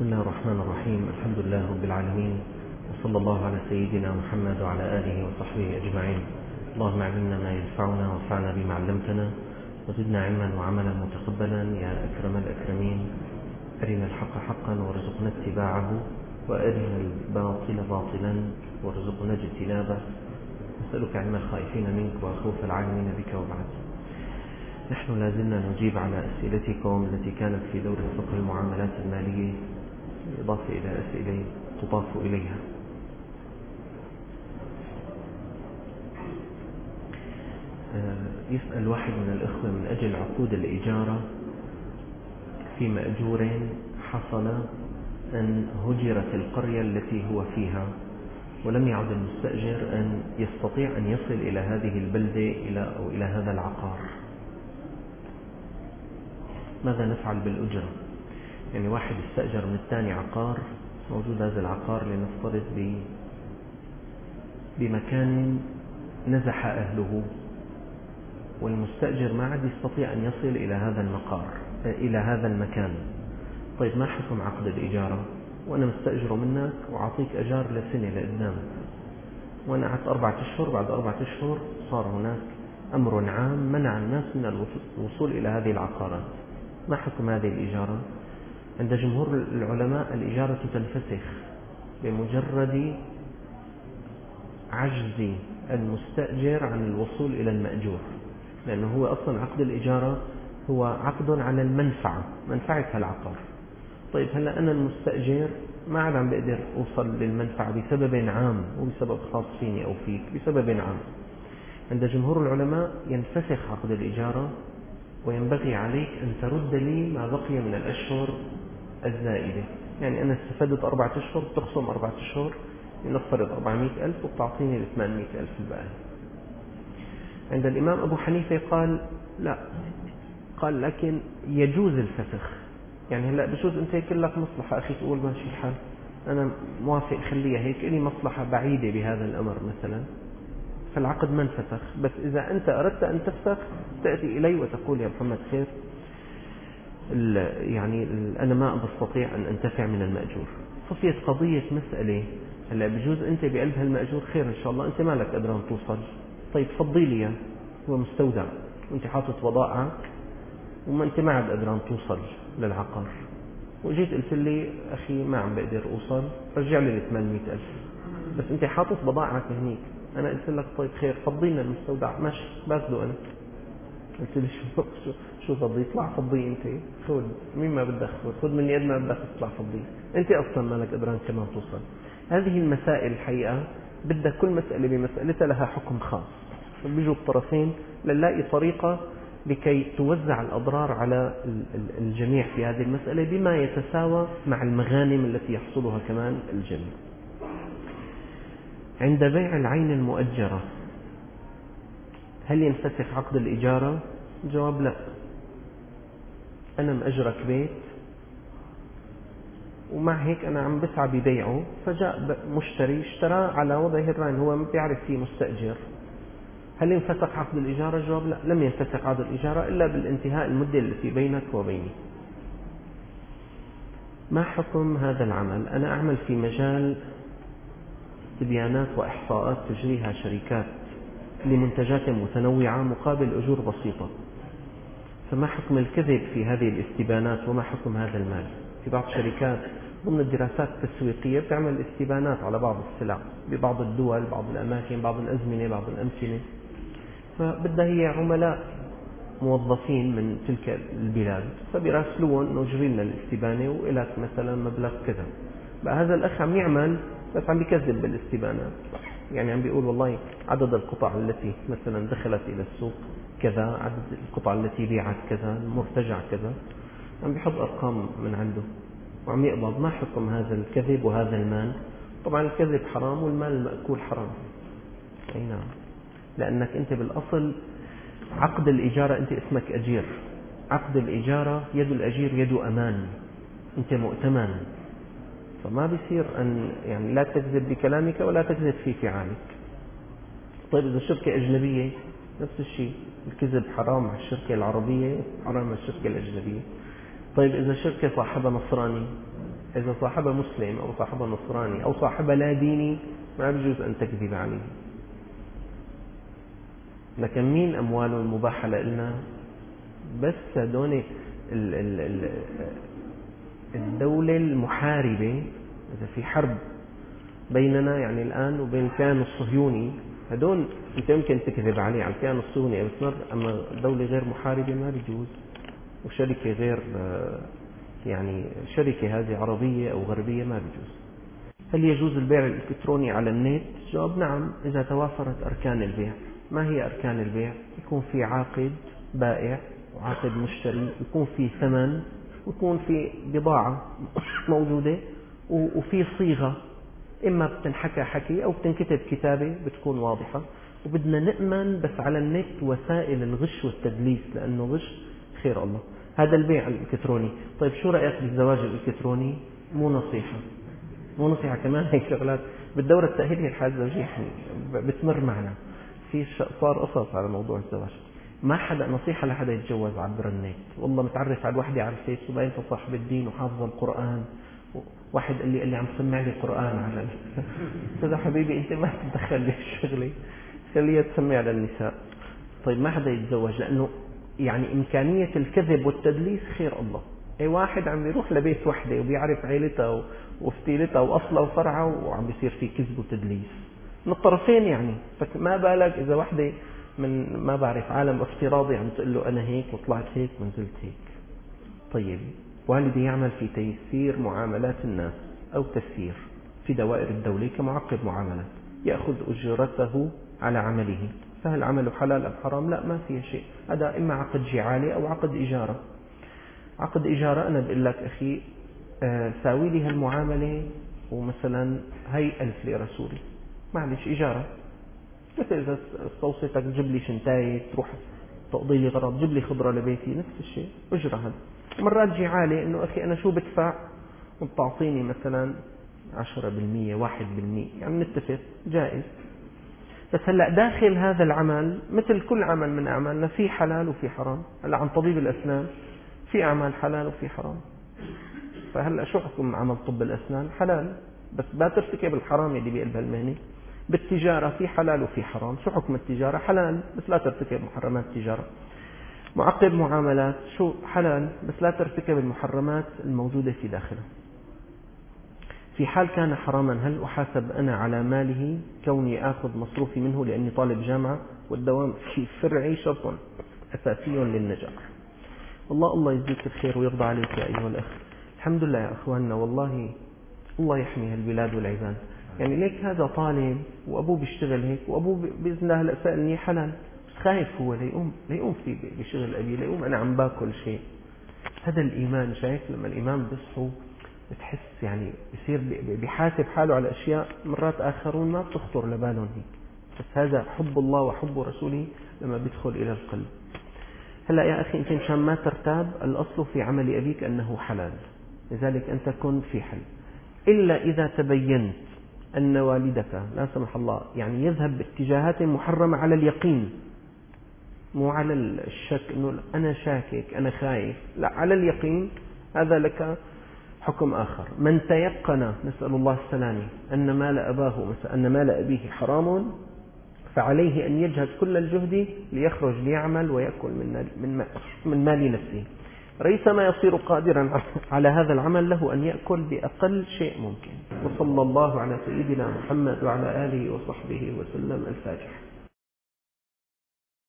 بسم الله الرحمن الرحيم. الحمد لله رب العالمين، وصلى الله على سيدنا محمد وعلى آله وصحبه أجمعين. اللهم علمنا ما ينفعنا وانفعنا بما علمتنا وزدنا علما وعملا متقبلا يا أكرم الأكرمين. أرنا الحق حقا وارزقنا اتباعه، وأرنا الباطل باطلا وارزقنا اجتنابه. نسألك علم الخائفين منك وخوف العالمين بك. وبعد، نحن لازلنا نجيب على أسئلتكم التي كانت في دورة فقه المعاملات المالية، بالإضافة إلى أسئلة تضاف إليها. يسأل واحد من الإخوة من أجل عقود الإجارة في مأجور حصل أن هجرت القرية التي هو فيها، ولم يعد المستأجر أن يستطيع أن يصل إلى هذه البلدة أو إلى هذا العقار. ماذا نفعل بالأجرة؟ يعني واحد استأجر من الثاني عقار، موجود هذا العقار لنفترض بمكان نزح أهله، والمستأجر ما عاد يستطيع أن يصل إلى هذا المكان. طيب، ما حكم عقد الإجارة؟ وأنا مستأجره منك وأعطيك أجار لسنة لقدام، وأنا قعدت 4 أشهر، بعد 4 أشهر صار هناك أمر عام منع الناس من الوصول إلى هذه العقارات. ما حكم هذه الإجارة؟ عند جمهور العلماء الإجارة تنفسخ بمجرد عجز المستأجر عن الوصول إلى المأجور، لأنه هو أصلا عقد الإجارة هو عقد على منفعة العقار. طيب، هلأ أنا المستأجر ما عاد عم بقدر أوصل للمنفعة بسبب عام، وبسبب خاص فيني أو فيك، بسبب عام. عند جمهور العلماء ينفسخ عقد الإجارة، وينبغي عليك أن ترد لي ما بقي من الأشهر الزائدة. يعني أنا استفدت 4 أشهر، تخصم 4 أشهر، لنفترض 400,000 وبتعطيني 800,000 الباقي. عند الإمام أبو حنيفة قال لا، قال لكن يجوز الفسخ. يعني هلأ بجوز أنت يكون لك مصلحة أخي، تقول ماشي الحال، أنا موافق خليها هيك، لي مصلحة بعيدة بهذا الأمر مثلا، فالعقد ما انفسخ. بس إذا أنت أردت أن تفسخ تأتي إلي وتقول يا محمد خير، يعني أنا ما بستطيع أن أنتفع من المأجور. صفيت قضية مسألة، هلا بجوز أنت بقلب هالمأجور خير إن شاء الله، أنت مالك قدران توصل، طيب فضي لي، هو مستودع وأنت حاطط بضائعك وما أنت ما عاد قدران توصل للعقار، وجيت قلت لي أخي ما عم بقدر أوصل، رجع لي 800,000، بس أنت حاطط بضائعك هنيك. أنا قلت لك طيب خير، فضينا المستودع، ماشي باخده أنا. قلت لي شو فضي؟ اطلع فضي أنت، خذ مين ما بدك خذ مني قد ما بدك، اطلع فضي أنت، أصلا مالك قدران كمان توصل. هذه المسائل الحقيقة بدك كل مسألة بمسألتها لها حكم خاص، فبيجوا الطرفين لنلاقي طريقة لكي توزع الأضرار على الجميع في هذه المسألة بما يتساوى مع المغانم التي يحصلها كمان الجميع. عند بيع العين المؤجرة هل ينفسخ عقد الإجارة؟ الجواب لا. أنا مأجرك بيت، ومع هيك أنا عم بسعى ببيعه، فجاء مشتري اشترى على وضعه الرهن، هو ما بيعرف فيه مستأجر، هل ينفسخ عقد الإجارة؟ الجواب لا، لم ينفسخ عقد الإجارة إلا بالانتهاء المدة التي بينك وبيني. ما حكم هذا العمل؟ أنا أعمل في مجال استبيانات وإحصاءات تجريها شركات لمنتجات متنوعة مقابل أجور بسيطة، فما حكم الكذب في هذه الاستبانات وما حكم هذا المال؟ في بعض الشركات ضمن الدراسات التسويقية بتعمل استبانات على بعض السلع ببعض الدول، بعض الأماكن، بعض الأزمنة، بعض الأمكنة، فبدها هي عملاء موظفين من تلك البلاد، فبيراسلون انه جري لنا الاستبانة وإلك مثلا مبلغ كذا. بقى هذا الأخ عم يعمل بس عم بيكذب بالاستبانات، يعني عم بيقول والله عدد القطع التي مثلا دخلت إلى السوق كذا، عدد القطع التي بيعت كذا، المرتجع كذا، عم بيحط أرقام من عنده وعم يقبض. ما حكم هذا الكذب وهذا المال؟ طبعا الكذب حرام والمال المأكول حرام. أي نعم، لأنك أنت بالأصل عقد الإجارة أنت اسمك أجير، عقد الإجارة يد الأجير يد أمان، أنت مؤتمن، فما بيصير أن يعني لا تكذب بكلامك ولا تكذب في فعالك. طيب، إذا شركة أجنبية نفس الشيء، الكذب حرام على الشركة العربية، حرام على الشركة الأجنبية. طيب، إذا شركة صاحبها نصراني إذا صاحبها مسلم أو صاحبها نصراني أو صاحبها لا ديني ما بيجوز أن تكذب عليه. لكن مين أمواله المباحة لنا؟ بس هدول الدولة المحاربة، إذا في حرب بيننا يعني الآن وبين الكيان الصهيوني، هدول أنت يمكن تكذب عليه على الكيان الصهيوني أو تمر، أما دولة غير محاربة ما بيجوز، وشركة غير يعني شركة هذه عربية أو غربية ما بيجوز. هل يجوز البيع الإلكتروني على النت؟ جواب نعم، إذا توافرت أركان البيع. ما هي أركان البيع؟ يكون في عاقد بائع وعاقد مشتري، يكون في ثمن، ويكون في بضاعة موجودة، وفي صيغة، إما بتنحكى حكي أو بتنكتب كتابة بتكون واضحة. وبدنا نأمن بس على النت وسائل الغش والتدليس، لأنه غش خير الله. هذا البيع الإلكتروني. طيب شو رأيك بالزواج الإلكتروني؟ مو نصيحة كمان، هي شغلات بالدورة التأهيلية الحياة الزوجية بتمر معنا في صار قصص على موضوع الزواج. ما حدا نصيحة لحدا يتجوز عبر النت. والله متعرف على الوحدة على الفيس وبقى انت صاحب الدين وحافظ القرآن، واحد قال لي عم سمع لي قرآن على استاذ حبيبي انت ما تتدخل بهالشغلة، خليها تسمع للنساء. طيب ما حدا يتزوج، لأنه يعني إمكانية الكذب والتدليس خير الله. أي واحد عم يروح لبيت وحدة وبيعرف عيلتها وفتيلتها وأصلها وفرعها، وعم بيصير في كذب وتدليس من الطرفين يعني. فما بالك إذا وحدة من ما بعرف عالم افتراضي عم تقول له أنا هيك وطلعت هيك ونزلت هيك. طيب والدي يعمل في تيسير معاملات الناس أو تسيير في دوائر الدولة كمعقد معاملات، يأخذ أجرته على عمله، فهل عمله حلال أم حرام؟ لا، ما فيه شيء. هذا إما عقد جعالي أو عقد إجارة. عقد إجارة أنا بقول لك أخي ساوي لي هالمعاملة ومثلا هي 1000 ليرة سوري، معلش إجارة. مثل إذا استوصيتك تجيب لي شنتاية تروح تقضي لي غرض، جيب لي خضرة لبيتي، نفس الشيء أجرة. هذا مرات جعالة، إنه أخي أنا شو بدفع وبتعطيني مثلا 10% 1%، يعني نتفق جائز. بس هلأ داخل هذا العمل مثل كل عمل من أعمالنا في حلال وفي حرام. هلأ عن طبيب الأسنان في أعمال حلال وفي حرام. فهلأ شو حكم عمل طب الأسنان؟ حلال، بس لا ترتكب الحرام اللي بقلب المهنة. بالتجارة في حلال وفي حرام. شو حكم التجارة؟ حلال، بس لا ترتكب محرمات التجارة. معقد معاملات شو؟ حلال، بس لا ترتكب المحرمات الموجودة في داخله. في حال كان حراما هل أحاسب أنا على ماله كوني آخذ مصروفي منه لأني طالب جامعة والدوام في فرعي شرط أساسي للنجاح؟ والله الله يجزيك الخير ويرضى عليك يا أيها الأخ. الحمد لله يا أخواننا، والله الله يحمي البلاد والعباد. يعني ليك هذا طالب وأبوه بيشتغل هيك، وأبوه بإذن الله هلأ سألني حلال، بس خايف هو ليقوم في بشغل أبي، ليقوم أنا عم باكل شيء. هذا الإيمان، شايف لما الإيمان بيصحوا بتحس يعني بيصير بيحاسب حاله على أشياء مرات آخرون ما بتخطر لبالهم هيك. بس هذا حب الله وحب رسوله لما بيدخل إلى القلب. هلأ يا أخي أنت مشان ما ترتاب، الأصل في عمل أبيك أنه حلال، لذلك أنت كن في حل. إلا إذا تبينت أن والدك لا سمح الله يعني يذهب باتجاهات محرمة على اليقين، مو على الشك أنه أنا شاكك أنا خايف، لا، على اليقين، هذا لك حكم آخر. من تيقن، نسأل الله السلامة، أن مال أبيه حرام، فعليه أن يجهد كل الجهد ليخرج ليعمل ويأكل من مال نفسه. ريثما يصير قادرا على هذا العمل، له أن يأكل بأقل شيء ممكن. وصلى الله على سيدنا محمد وعلى آله وصحبه وسلم. الفاتحة.